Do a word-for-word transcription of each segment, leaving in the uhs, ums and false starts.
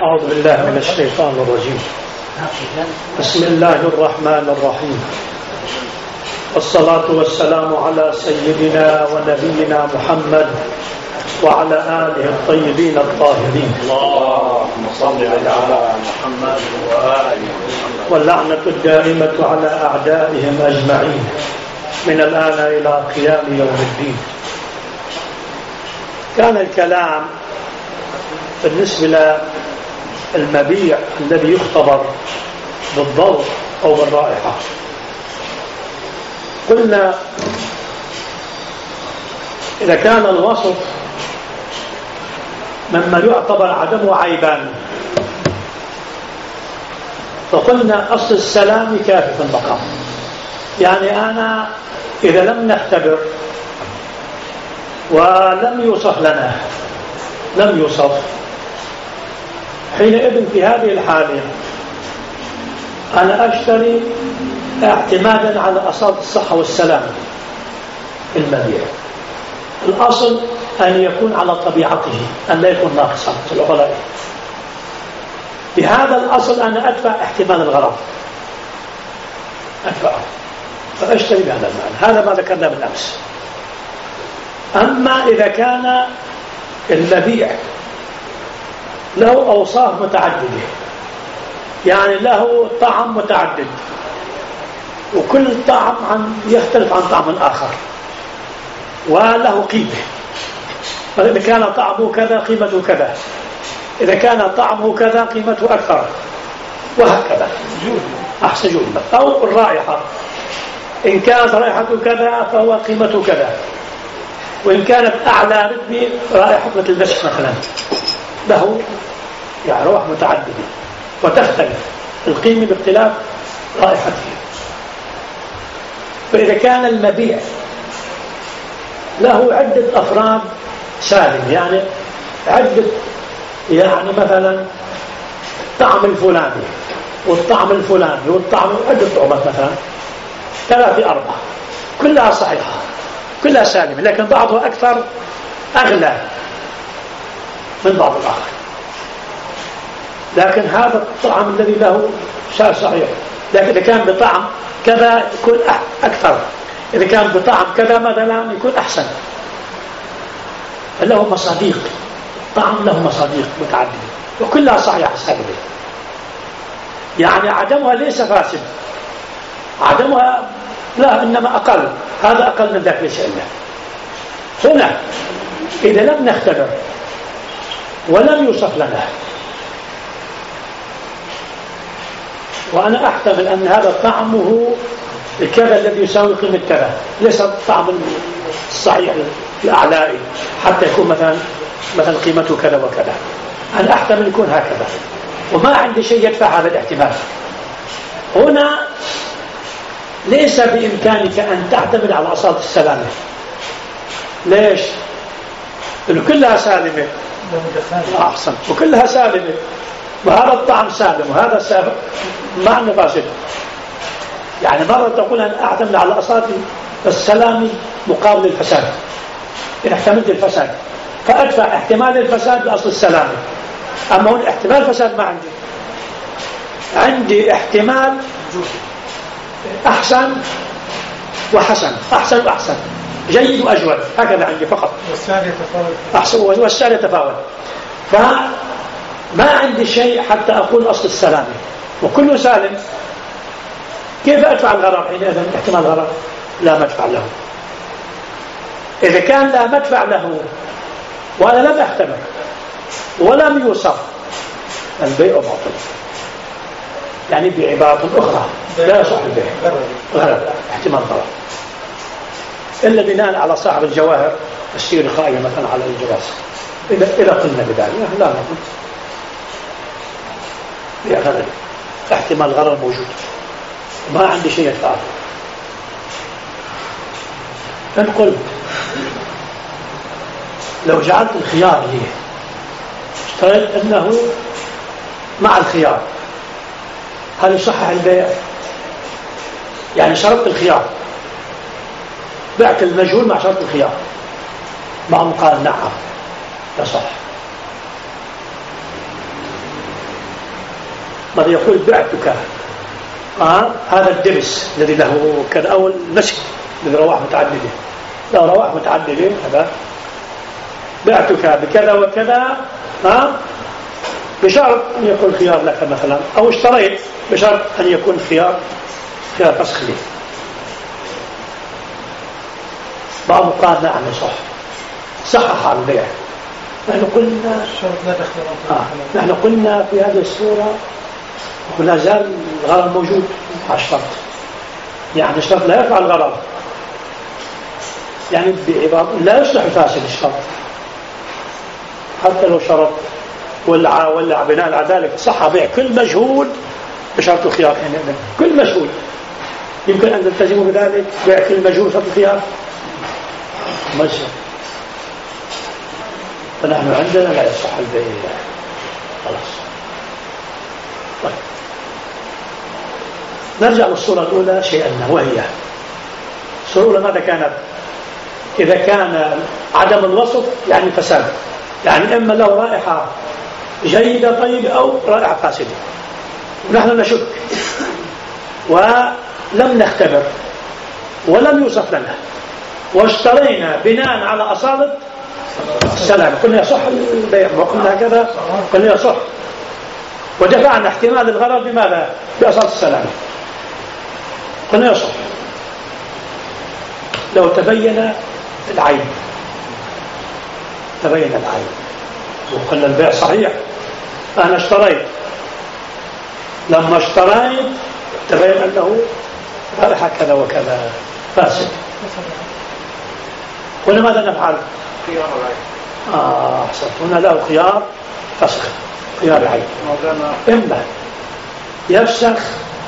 أعوذ بالله من الشيطان الرجيم. بسم الله الرحمن الرحيم، والصلاة والسلام على سيدنا ونبينا محمد وعلى آله الطيبين الطاهرين. اللهم صل على محمد وآله محمد. واللعنة الدائمة على أعدائهم أجمعين من الآن إلى قيام يوم الدين. كان الكلام بالنسبة للمبيع الذي يختبر بالضوء أو بالرائحة. قلنا إذا كان الوصف مما يعتبر عدمه عيبان، فقلنا أصل السلام كافي في المقام. يعني أنا إذا لم نختبر ولم يوصف لنا لم يوصف حينئذ في هذه الحالة أنا أشتري اعتمادا على أصل الصحة والسلام في المبيع. الأصل أن يكون على طبيعته، أن لا يكون ناقصا في العقلاء. بهذا الأصل أنا أدفع احتمال الغرض، أدفعه فأشتري بهذا المعنى. هذا ما ذكرنا بالأمس. أما إذا كان المبيع له أوصاف متعددة، يعني له طعم متعدد وكل طعم عن يختلف عن طعم آخر وله قيمة، فإذا كان طعمه كذا قيمته كذا، إذا كان طعمه كذا قيمته أكثر، وهكذا أحسن جملة. أو الرائحة، إن كانت رائحته كذا فهو قيمته كذا، وإن كانت أعلى رتبة رائحة مثل المسك مثلا له يعني روح متعددة وتختلف القيمة باختلاف رائحته. فإذا كان المبيع له عدة أفراد سالم، يعني عدة، يعني مثلا الطعم الفلاني والطعم الفلاني والطعم عدة طعمات مثلا ثلاثة أربعة كلها صحيحة كلها سالمة، لكن بعضها أكثر أغلى من بعض الآخر. لكن هذا الطعم الذي له شيء صحيح، لكن إذا كان بطعم كذا يكون أكثر، إذا كان بطعم كذا مثلا يكون أحسن. له مصاديق، طعم له مصاديق متعددة وكلها صحيحة سالمة. يعني عدمها ليس فاسد، عدمها لا، إنما أقل، هذا أقل من ذاك ليس إلا. هنا إذا لم نختبر ولم يوصف لنا، وأنا أحتمل أن هذا طعمه كذا الذي يساوي قيمة كذا، ليس الطعم الصحيح الأعلائي حتى يكون مثلا مثلا قيمته كذا وكذا، أنا أحتمل يكون هكذا وما عندي شيء يدفع هذا الاحتمال. هنا ليس بإمكانك أن تعتمد على أصالة السلامة. ليش؟ لأنه كلها سالمة، أحسن، وكلها سالمة، وهذا الطعم سالم وهذا سالم، معنى فاسد. يعني مرة تقول أن أعتمد على أصالة السلام مقابل الفساد. إن احتملت الفساد فأدفع احتمال الفساد لأصل السلامة. أما هون احتمال الفساد ما عندي، عندي احتمال أحسن وحسن، أحسن وأحسن، جيد وأجود، هكذا عندي فقط. والسعر يتفاوت. أحسن والسعر يتفاوت. فما عندي شيء حتى أقول أصل السلامة وكله سالم. كيف أدفع الغرر حينئذ؟ احتمال الغرر لا مدفع له. إذا كان لا مدفع له وأنا لم أحتمل ولم يوصف، البيع باطل. يعني بعبارة أخرى لا يصح البيع، غرر، احتمال غرر، إلا بناء على صاحب الجواهر السير خائية مثلا على الجواز. إذا إذا قلنا بذلك لا نقول يا غرر، احتمال غرر موجود، ما عندي شيء يدفعه. إن قلت لو جعلت الخيار لي، اشتريت أنه مع الخيار، هل يصحح البيع؟ يعني شرط الخيار، بعت المجهول مع شرط الخيار، بعضهم قال نعم يصح. ماذا يقول بعتك، آه هذا الدرس الذي له كذا، أو المسك الذي رواح متعددة، له رواح متعددة، هذا بعتك بكذا وكذا، آه بشرط أن يكون خيار لك مثلا، أو اشتريت بشرط أن يكون خيار خيار فسخ لي. بعض قال نعم صح، صحح البيع. نحن قلنا آه. نحن قلنا في هذه الصورة ولا زال الغرض موجود على الشرط، يعني الشرط لا يفعل الغرض، يعني بعبارة لا يصلح فاسد الشرط حتى لو شرط ولا ولا بناء على ذلك صح بيع كل مجهول بشرط الخيار. يعني كل مجهول يمكن أن تلتزموا بذلك، بيع كل مجهول شرط الخيار مجهول، فنحن عندنا لا يصح البيع خلاص. طيب نرجع للصورة الأولى شيئا، وهي الصورة الأولى ماذا كانت؟ إذا كان عدم الوصف يعني فساد، يعني إما له رائحة جيدة طيب أو رائحة فاسدة، ونحن نشك ولم نختبر ولم يوصف لنا، واشترينا بناء على أصالة السلام، قلنا يصح البيع وقلنا كذا، قلنا يصح، ودفعنا احتمال الغرض بماذا؟ بأصالة السلام، قلنا يصح لو تبين العيب، تبين العيب وقلنا البيع صحيح. أنا اشتريت، لما اشتريت تبين أنه رائحة كذا وكذا فاسد، قلنا ماذا نفعل؟ خيار العيب. آه أحسنت، هنا له خيار فسخ، خيار العيب، إما يفسخ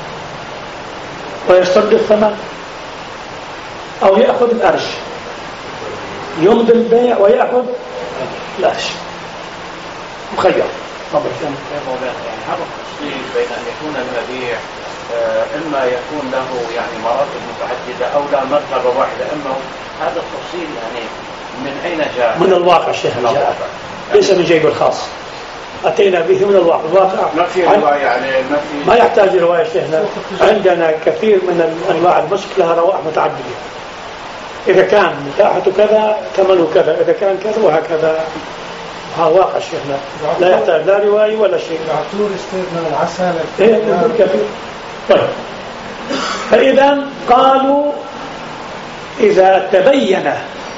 ويسترد الثمن، أو يأخذ الأرش، يمضي البيع ويأخذ الأرش، مخير. يعني هذا التفصيل بين أن يكون المبيع إما يكون له يعني مراتب متعددة أو لا مرتبة واحدة، إما هذا التفصيل يعني من أين جاء؟ من الواقع شيخنا، جاء ليس من جيب الخاص، أتينا به من الواقع. الواقع ما في رواية، يعني ما في، ما يحتاج رواية شيخنا، عندنا كثير من أنواع المسك لها روائح متعددة، إذا كان مساحته كذا ثمنه كذا، إذا كان كذا وهكذا، ها واقع شيخنا لا يحتاج لا رواية ولا شيء. العطور يستير من العسل. إيه نقول كثير. طيب فإذا قالوا إذا تبين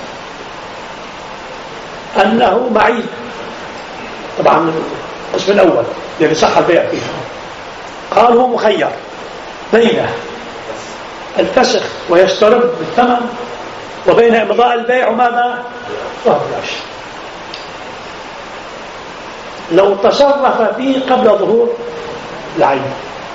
أنه معيب، طبعا القسم الأول الذي صح البيع فيه، قالوا مخير بين الفسخ ويسترد بالثمن وبين إمضاء البيع وماذا؟ وهو العرش. لو تصرف فيه قبل ظهور العيب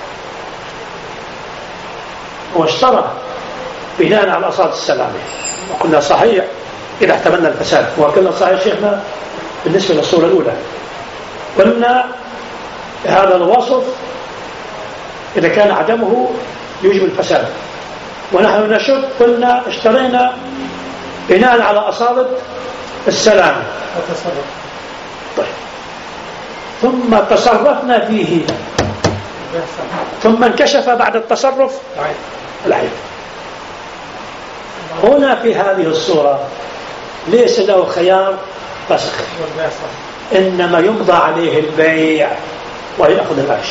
واشترى بناء على أصالة السلامة، وقلنا صحيح إذا احتملنا الفساد، وقلنا صحيح شيخنا بالنسبة للصورة الأولى، قلنا هذا الوصف إذا كان عدمه يوجب الفساد، ونحن نشك قلنا اشترينا بناء على أصالة السلامة. طيب ثم تصرفنا فيه، ثم انكشف بعد التصرف العيب. هنا في هذه الصورة ليس له خيار فسخ، إنما يمضى عليه البيع ويأخذ العرش،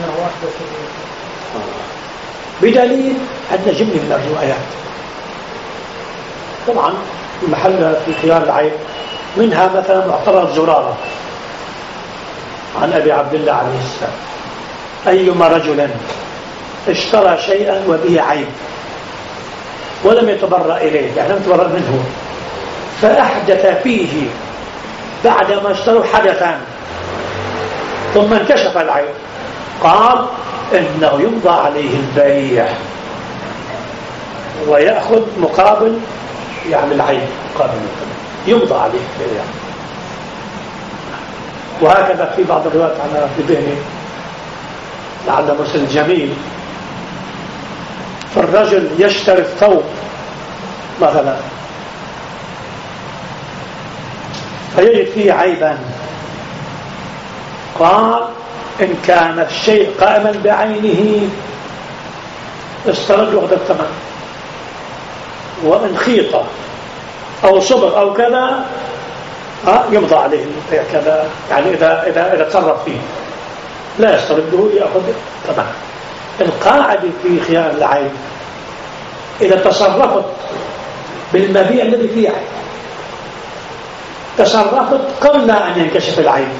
بدليل أن جملة من الروايات طبعا المحل في خيار العيب، منها مثلا معترض زرارة عن أبي عبد الله عليه السلام: أيما رجل اشترى شيئا وبه عيب ولم يتبرأ إليه، يعني لم يتبرأ منه، فأحدث فيه بعدما اشتروا حدثا ثم انكشف العيب، قال إنه يمضى عليه البيع ويأخذ مقابل يعني العيب، مقابل يمضى عليه البيع. وهكذا في بعض الروايات عن ابن بهني لعل مرسل جميل، فالرجل يشتري الثوب مثلا فيجد فيه عيبا، قال إن كان الشيء قائما بعينه استرد وقت الثمن، وإن خيط أو صبغ أو كذا يمضى عليه البيع كذا، يعني إذا إذا إذا تصرف فيه لا يسترده، يأخذ ثمن. القاعدة في خيار العين إذا تصرفت بالمبيع الذي فيه عين، تصرفت قبل أن ينكشف العين،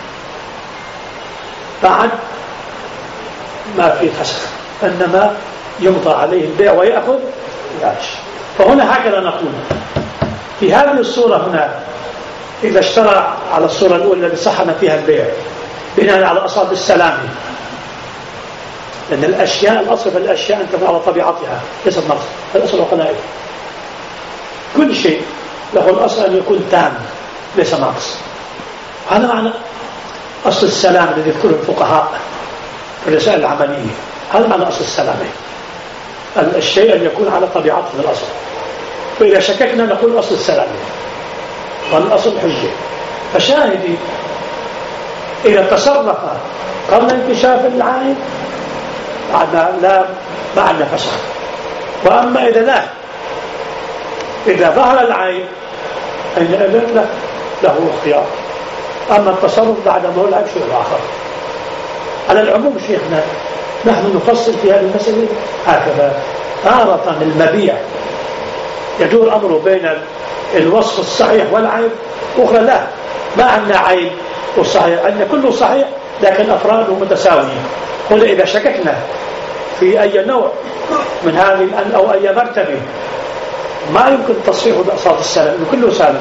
بعد ما في فسخ، إنما يمضى عليه البيع ويأخذ العيش. فهنا هكذا نقول في هذه الصورة هنا، إذا اشترى على الصورة الأولى التي صحنا فيها البيع بناء على أصل السلامة، لأن الأشياء الأصل في الأشياء أن تكون على طبيعتها ليست نقص، الأصل وقنائل. كل شيء له الأصل أن يكون تام ليس ناقص. هذا معنى أصل السلام الذي يذكره الفقهاء في الرسائل العملية، هذا معنى أصل السلامة، الشيء أن يكون على طبيعته في الأصل. فإذا شككنا نقول أصل السلامة والأصل حجة. فشاهدي إذا تصرف قبل انكشاف العين لا ما عندنا فسخ. وأما إذا لا، إذا ظهر العين حينئذ له له اختيار. أما التصرف بعد ما هو العين شيء آخر. على العموم شيخنا نحن نفصل في هذه المسألة هكذا. تارة المبيع يدور أمره بين الوصف الصحيح والعيب، أخرى لا، ما عندنا عيب والصحيح، عندنا كله صحيح لكن أفراده متساوية. قل إذا شككنا في أي نوع من هذه أو أي مرتبة ما يمكن تصحيحه بأصالة السلام، كله سالم.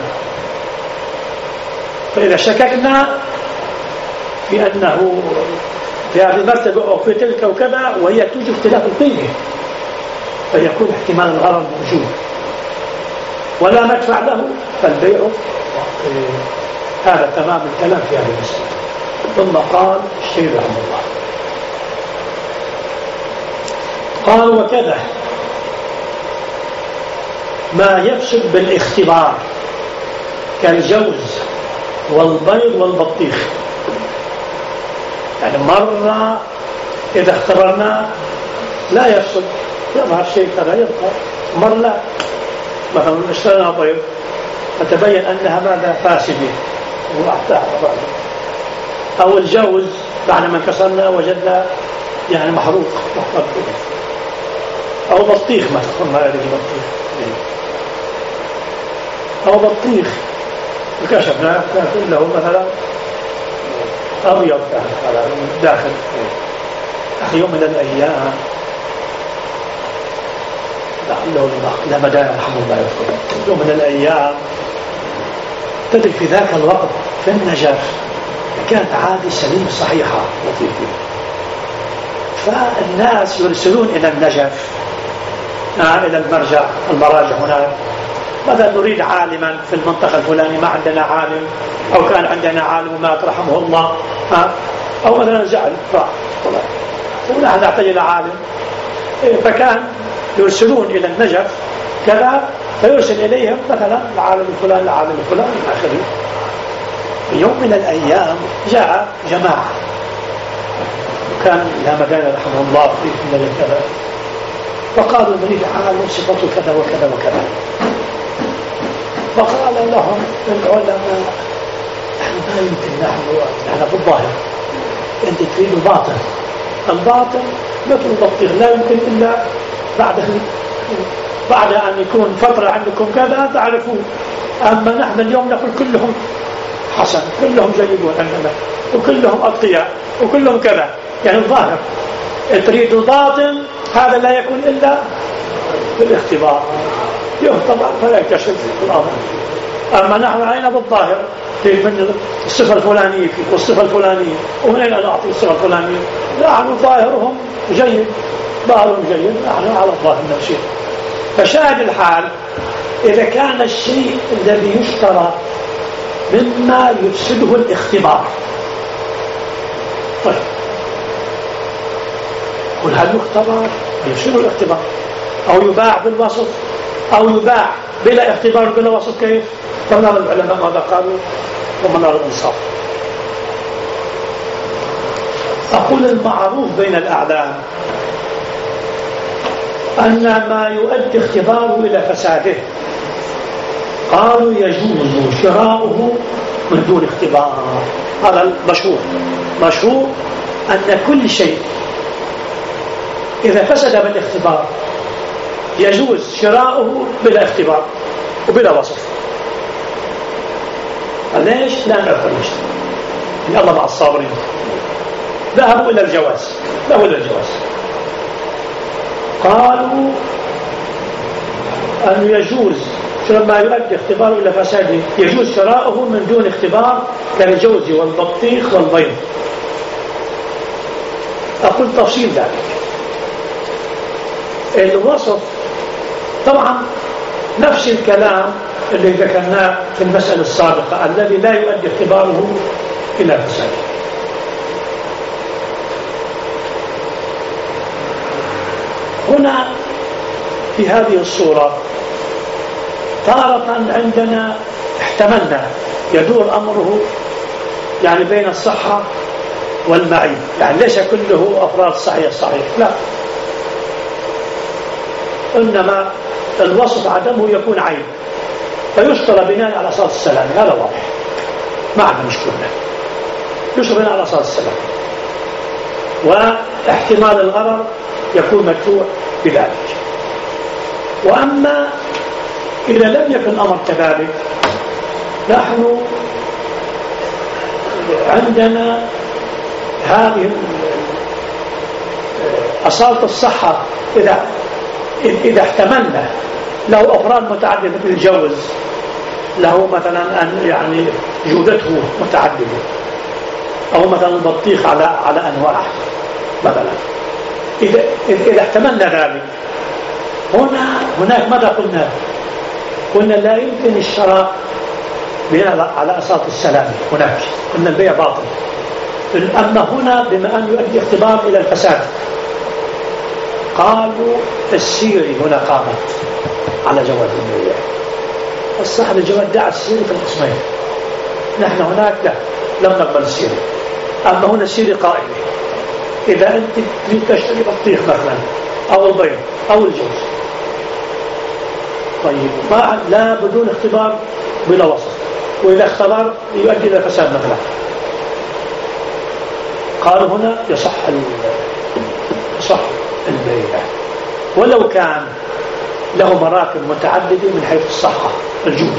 فإذا شككنا في أنه في هذه المرتبة أو في تلك وكذا وهي توجد اختلاف القيمة، فيكون احتمال الغرر موجود ولا مدفع له، فالبيع هذا تمام الكلام في هذه المسألة. ثم قال الشيخ رحمه الله، قال وكذا ما يفسد بالاختبار كالجوز والبيض والبطيخ. يعني مرة إذا اختبرنا لا يفسد، يظهر شيء كذا يبقى، مرة لا. مثلا اشترينا بيض فتبين أنها ماذا فاسدة وأحتاها بعد، أو الجوز بعد ما انكسرنا وجدنا يعني محروق، أو بطيخ مثلا، ما أدري بطيخ أو بطيخ وكشفنا كان له مثلا أبيض على داخل. يوم من الأيام لعله لما داء رحمه الله يذكر، يوم من الأيام تدري في ذاك الوقت في النجف كانت عادة سليم صحيحة لطيفة، فالناس يرسلون إلى النجف آه إلى المرجع المراجع هناك، مثلا نريد عالما في المنطقة الفلانية ما عندنا عالم، أو كان عندنا عالم ومات رحمه الله، آه أو مثلا زعل ونحن نحتاج إلى عالم، فكان يرسلون إلى النجف كذا، فيرسل إليهم مثلا العالم الفلاني العالم الفلاني إلى آخره. في يوم من الأيام جاء جماعة، وكان إلى مدينة رحمه الله في النجف كذا، فقالوا نريد عالم صفته كذا وكذا وكذا. فقال لهم العلماء نحن ما يمكن، نحن نحن في الظاهر أنت تريد الباطن، الباطن مثل البطيخ لا يمكن إلا بعد بعد أن يكون فترة عندكم كذا تعرفون. أما نحن اليوم نقول كلهم حسن، كلهم جيدون عندنا، وكلهم أطياء، وكلهم كذا، يعني الظاهر. تريد الباطن هذا لا يكون إلا بالاختبار، يختبر فلا يكشف الأمر. أما نحن علينا بالظاهر من الصفة الفلانية والصفة الفلانية، ومن أين نعطي الصفة الفلانية؟ نحن ظاهرهم جيد، ظاهرهم جيد، نحن على الظاهر نمشي. فشاهد الحال إذا كان الشيء الذي يشترى مما يفسده الاختبار، طيب قل هل يختبر يفسده الاختبار، أو يباع بالوسط، أو يباع بلا اختبار بلا وسط، كيف؟ فنرى العلماء ماذا قالوا ومنار الإنصاف. أقول المعروف بين الأعلام أن ما يؤدي اختباره إلى فساده قالوا يجوز شراؤه من دون اختبار. هذا المشهور مشهور أن كل شيء إذا فسد بالاختبار يجوز شراؤه بلا اختبار وبلا وصف. ليش؟ لا نعرف ليش. إن الله مع الصابرين. ذهبوا إلى الجواز ذهبوا إلى الجواز قالوا أن يجوز ما يؤدي اختباره إلى فساده يجوز شراؤه من دون اختبار كالجوز والبطيخ والبيض. أقول تفصيل ذلك. الوصف طبعا نفس الكلام اللي ذكرناه في المسألة السابقة الذي لا يؤدي اختباره إلى فساده. هنا في هذه الصورة تارة عندنا احتملنا يدور أمره يعني بين الصحة والمعيب، يعني ليس كله أفراد صحيح صحيح، لا، إنما الوصف عدمه يكون عيب فيشترى بناء على أساس السلام. هذا واضح ما عندنا مشكلة، يشترى بناء على أساس السلام، واحتمال الغرر يكون مدفوع بذلك. وأما إذا لم يكن أمر كذلك نحن عندنا هذه أصالة الصحة إذا إذا احتملنا له أفراد متعددة مثل الجوز له مثلا أن يعني جودته متعددة أو مثلا البطيخ على على أنواع مثلا، إذا إذا احتملنا ذلك هنا هناك ماذا قلنا؟ قلنا لا يمكن الشراء بناء على أساس السلام، هناك قلنا البيع باطل. أما هنا بما أن يؤدي اختبار إلى الفساد قالوا السيري هنا قامت على جواز البيع. الصح الجواز دع السيري في القسمين، نحن هناك لا لم نقبل السيري. أما هنا السيري قائم، إذا أنت تريد تشتري بطيخ مثلا أو البيض أو الجوز طيب ما لا بدون اختبار بلا وصف، وإذا اختبر يؤدي إلى فساد مثلا قالوا هنا يصح يصح البيع ولو كان له مراتب متعددة من حيث الصحة الجودة،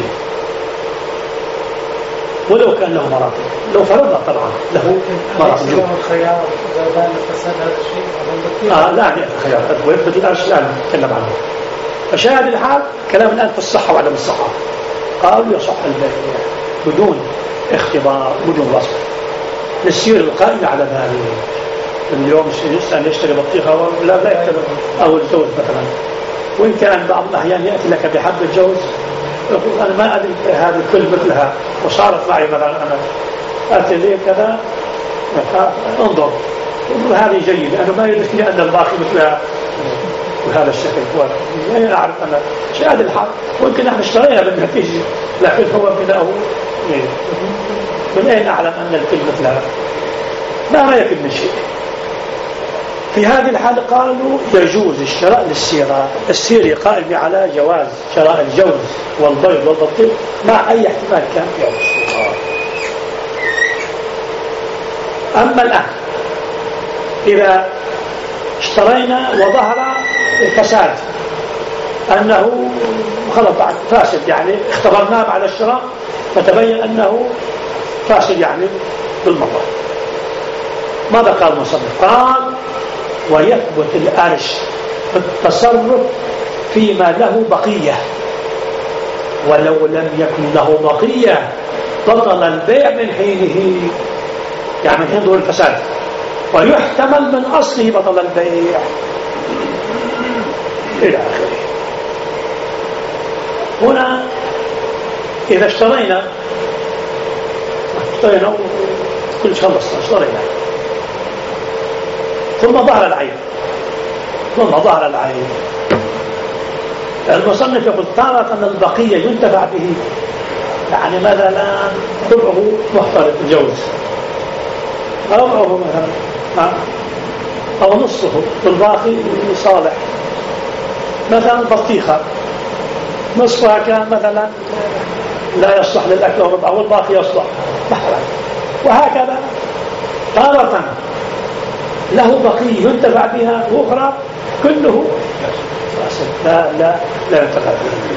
ولو كان له مراتب، لو فرضنا طبعا له مراتب جودة. الخيار إذا بان الفساد هذا الشيء آه لا يعني الخيار بدي الأرش الآن نتكلم عنه. فشاهد الحال كلام الآن في الصحة وعدم الصحة قالوا يصح البيع بدون اختبار بدون وصف. نسير القائمة على ذلك. اليوم الإنسان يشتري بطيخة لا لا يكتب أو الجوز مثلا، وإن كان بعض الأحيان يأتي لك بحب الجوز يقول أنا ما أدري هذه الكل مثلها وصارت معي مثلا أنا أتي لي كذا انظر انظر هذه جيدة أنا ما يدركني أن الباقي مثلها بهذا الشكل. لا أعرف أنا شاهد الحق ويمكن نحن اشترينا بالنتيجة لكن هو بناءه من أين أعلم أن الكل مثلها؟ ما رأيك من شيء؟ في هذه الحالة قالوا يجوز الشراء للسيرة. السيري قائم على جواز شراء الجوز والبيض والبطيخ مع أي احتمال كان في الصورة. أما الآن إذا اشترينا وظهر الفساد أنه خلط بعد فاسد، يعني اختبرناه بعد الشراء فتبين أنه فاسد يعني بالمرة، ماذا قال المصنف؟ قال ويثبت الأرش بالتصرف فيما له بقية، ولو لم يكن له بقية بطل البيع من حينه، يعني من حين ظهور الفساد، ويحتمل من أصله بطل البيع إلى آخره. هنا إذا اشترينا اشترينا كل شيء خلصنا اشترينا ثم ظهر العيب ثم ظهر العيب المصنف يقول تارة أن البقية ينتفع به، يعني مثلا ربعه محترق الجوز ربعه مثلا أو نصفه والباقي صالح. مثلا بطيخة نصفها كان مثلا لا يصلح للأكل وربع والباقي يصلح، وهكذا. تارة له بقية ينتفع بها وأخرى كله لا لا لا ينتفع بها.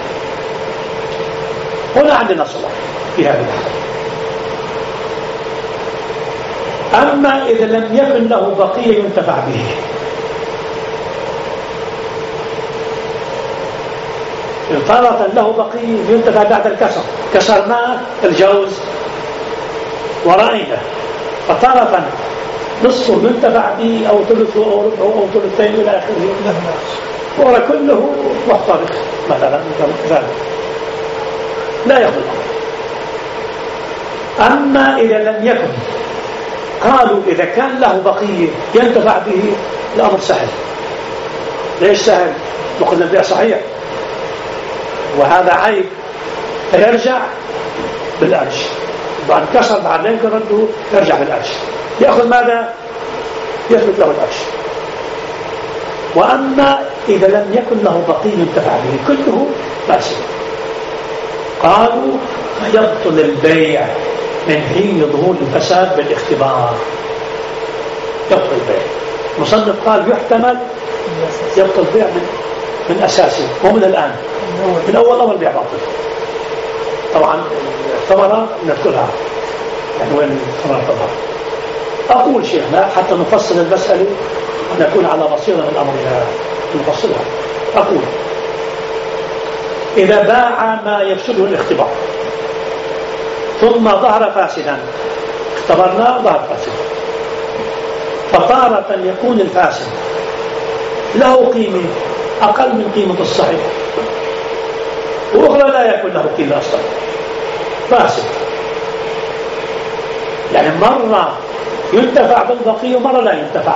هنا عندنا صلاح في هذه الحالة. أما إذا لم يكن له بقية ينتفع به، تارة له بقية ينتفع بعد الكسر، كسرناه الجوز ورأينا، فتارة نصفه ينتفع به أو ثلثه أو ربعه أو ثلثين إلى آخره، ولا كله محترق مثلا ذلك لا يضر. أما إذا لم يكن، قالوا إذا كان له بقية ينتفع به الأمر سهل. ليش سهل؟ وقلنا البيع صحيح وهذا عيب، فيرجع بالأرش بعد كسر، بعد لا يمكن رده، يرجع بالأرش، يأخذ ماذا؟ يثبت له الأرش. وأما إذا لم يكن له بقية ينتفع به كله فاسد، قالوا فيبطل البيع من حين ظهور الفساد بالاختبار. يبطل البيع. مصنف قال يحتمل يبطل البيع من من أساسه ومن الآن، من أول أول بيع باطل. طبعا الثمرة نذكرها يعني وين الثمرة تظهر. أقول شيخنا حتى نفصل المسألة ونكون على بصيرة من الأمر نفصلها. أقول إذا باع ما يفسده الاختبار ثم ظهر فاسدا، اختبرناه ظهر فاسدا، فطارة يكون الفاسد له قيمة أقل من قيمة الصحيح، وأخرى لا يكون له قيمة أصلا، فاسد. يعني مرة ينتفع بالبقية ومرة لا ينتفع،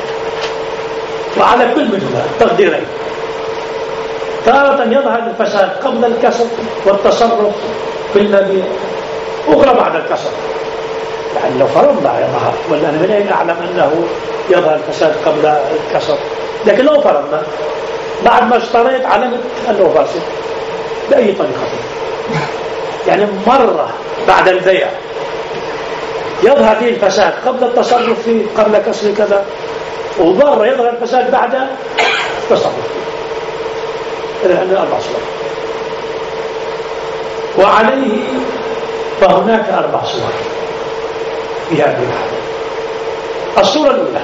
وعلى كل منهما تقديرين. تارة يظهر الفساد قبل الكسر والتصرف في المبيع، أخرى بعد الكسر. يعني لو فرضنا يظهر، ولا أنا من أين أعلم أنه يظهر الفساد قبل الكسر؟ لكن لو فرضنا بعد ما اشتريت علمت أنه فاسد بأي طريقة، يعني مرة بعد البيع يظهر فيه الفساد قبل التصرف فيه، قبل كسر كذا، ومرة يظهر الفساد بعد التصرف فيه. إذا عندنا أربع صور، وعليه فهناك أربع صور في هذه الحالة. الصورة الأولى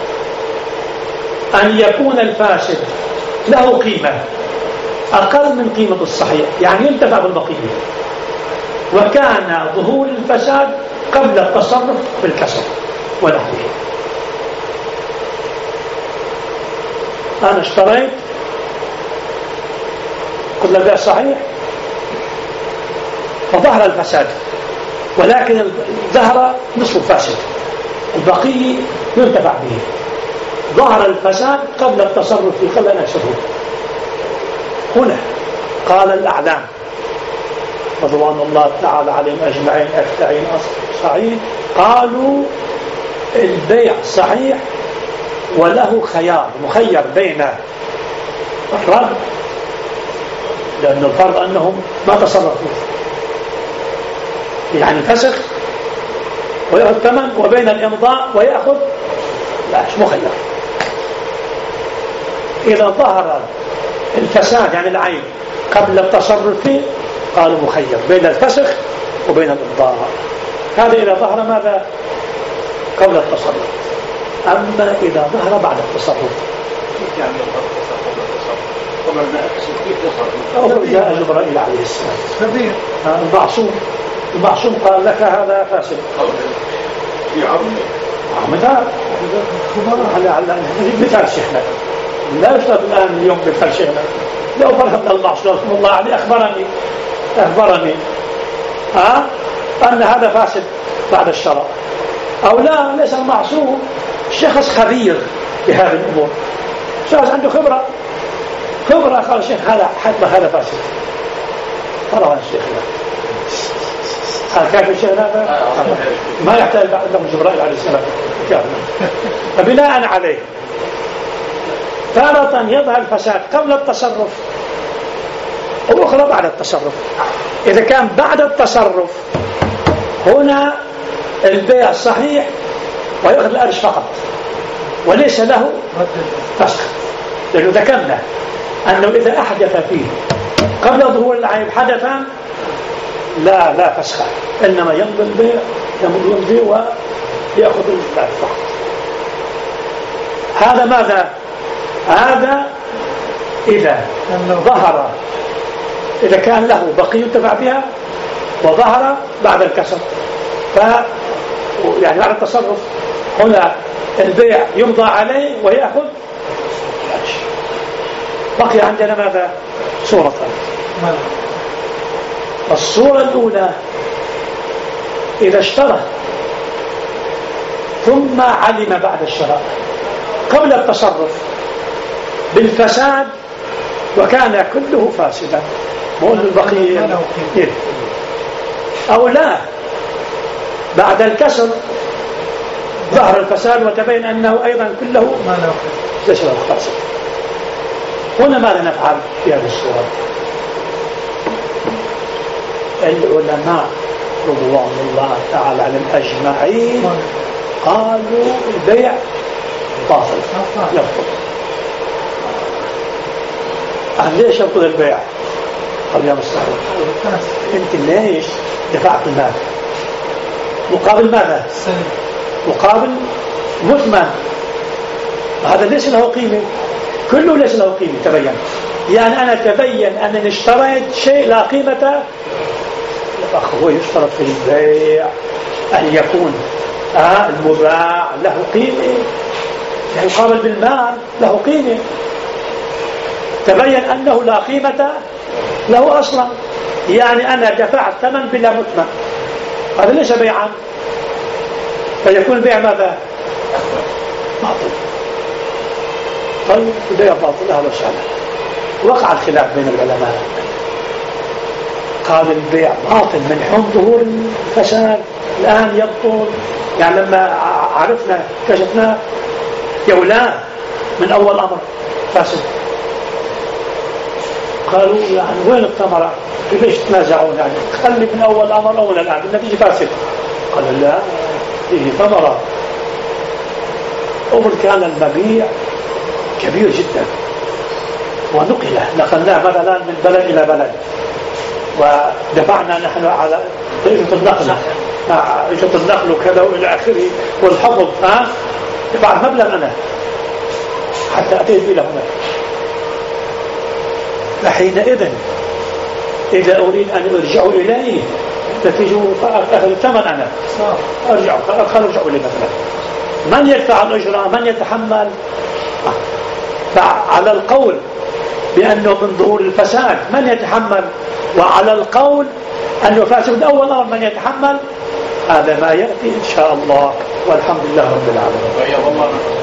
أن يكون الفاسد له قيمة أقل من قيمة الصحيح، يعني ينتفع بالبقية، وكان ظهور الفساد قبل التصرف بالكسر ونحوه. أنا اشتريت قلنا البيع صحيح فظهر الفساد، ولكن ظهر نصف فاسد، البقية ينتفع به. ظهر الفساد قبل التصرف فيه، قبل أن يكسره. هنا قال الأعلام رضوان الله تعالى عليهم أجمعين أفتعين صحيح، قالوا البيع صحيح وله خيار، مخير بين الرد، لأن الفرض أنهم ما تصرفوا يعني فسخ ويأخذ ثمن، وبين الإمضاء ويأخذ لا مش مخير. إذا ظهر الفساد يعني العيب قبل التصرف فيه قالوا مخير بين الفسخ وبين الإمضاء. هذا إذا ظهر ماذا؟ قبل التصرف. أما إذا ظهر بعد التصرف كيف يعني يظهر قبل التصرف؟ قبل ما أكسب كيف يظهر؟ أو جاء جبرائيل عليه السلام المعصوم، المعصوم قال لك هذا فاسد في عرض مثال على مثال شيخنا لا يشترط الآن اليوم مثال شيخنا. لو فرضنا المعصوم رحمه الله عليه أخبرني أخبرني ها أن هذا فاسد بعد الشراء، أو لا ليس المعصوم شخص خبير بهذه الأمور، شخص عنده خبرة خبرة قال الشيخ هذا حتى هذا فاسد، فرضا الشيخ هذا كيف الشيخ هذا ما يحتاج له جبرائيل عليه السلام فبناء عليه تارة يظهر الفساد قبل التصرف وأخرى بعد التصرف. إذا كان بعد التصرف هنا البيع صحيح ويأخذ الأرش فقط وليس له فسخ، لأنه ذكرنا أنه إذا أحدث فيه قبل ظهور العيب حدثا لا لا فسخ، إنما يمضي البيع يمضي ويأخذ الأرش فقط. هذا ماذا؟ هذا إذا ظهر، إذا كان له بقي ينتفع بها وظهر بعد الكسر، ف يعني بعد التصرف هنا البيع يمضى عليه ويأخذ. بقي عندنا ماذا؟ صورة. الصورة الأولى إذا اشترى ثم علم بعد الشراء قبل التصرف بالفساد وكان كله فاسدا، مو البقية أو لا، بعد الكسر ظهر الفساد وتبين أنه أيضا كله ليس له فاسد. هنا ماذا نفعل في هذه الصورة؟ العلماء رضوان الله تعالى عليهم أجمعين قالوا البيع باطل يبطل. قال ليش يبطل البيع؟ قال يا مستعد انت ليش دفعت المال مقابل ماذا؟ مقابل مثمن، هذا ليس له قيمة، كله ليس له قيمة. تبين يعني أنا تبين أنني اشتريت شيء لا قيمة. هو يشترط في البيع أن يكون آه المباع له قيمة، يعني يقابل بالمال له قيمة. تبين أنه لا قيمة له أصلا، يعني أنا دفعت ثمن بلا مثمن، هذا ليس بيعا، فيكون البيع ماذا؟ باطل. طيب البيع باطل، هذا سهل. وقع الخلاف بين العلماء، قال البيع باطل من حين ظهور الفساد، الآن يبطل يعني لما عرفنا كشفنا يولا من أول أمر فاسد. قالوا يعني وين الثمرة؟ ليش تنازعون؟ يعني خلي من أول أمر أو من الآن النتيجة فاسد. قال لا، فيه ثمرة. أول كان المبيع كبير جدا ونقله، نقلناه مثلا من بلد إلى بلد ودفعنا نحن على طريقة النقل طريقة النقل وكذا وإلى آخره والحفظ، ها دفعت مبلغ أنا حتى أتيت إلى هنا. فحينئذ إذا أريد أن أرجع إليه نتيجه فأخذ الثمن أنا أرجع أرجع إليه مثلا. من يدفع الأجرة؟ من يتحمل؟ على القول بأنه من ظهور الفساد من يتحمل، وعلى القول أنه فاسد أول أمر من يتحمل. هذا ما يأتي إن شاء الله، والحمد لله رب العالمين.